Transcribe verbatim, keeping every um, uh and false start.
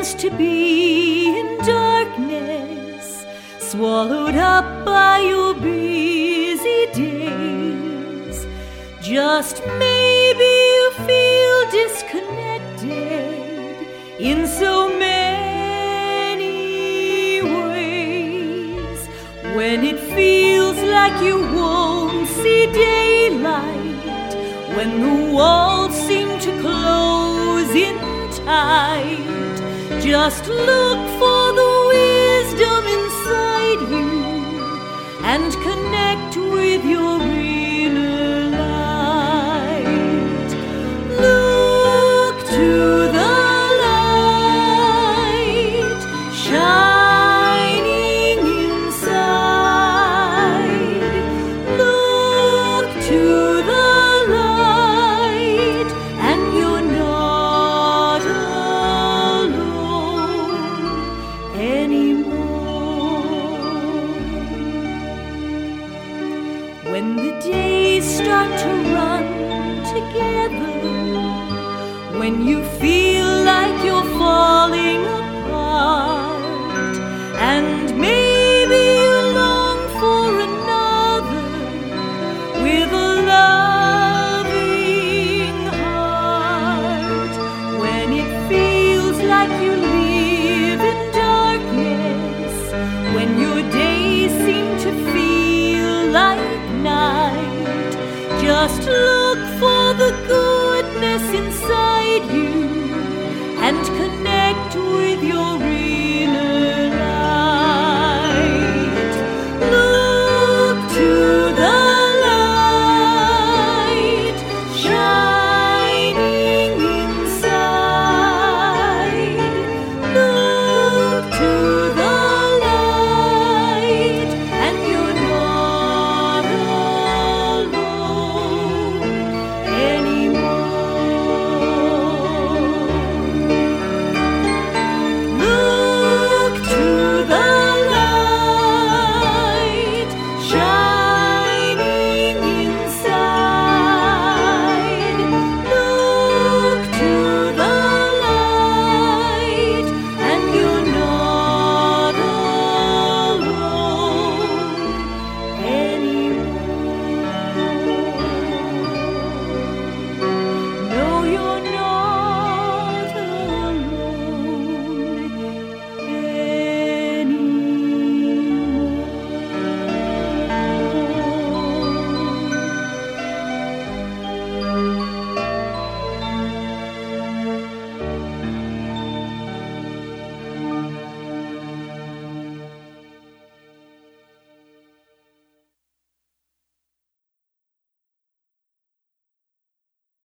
used to be in darkness, swallowed up by your busy days. Just maybe you feel disconnected in so many ways. When it feels like you won't see daylight, when the walls seem to close in tight, just look for the wisdom inside you and connect with your inner light. Look to the light shining inside. Look to the light and you're not alone anymore. When the days start to run together, when you feel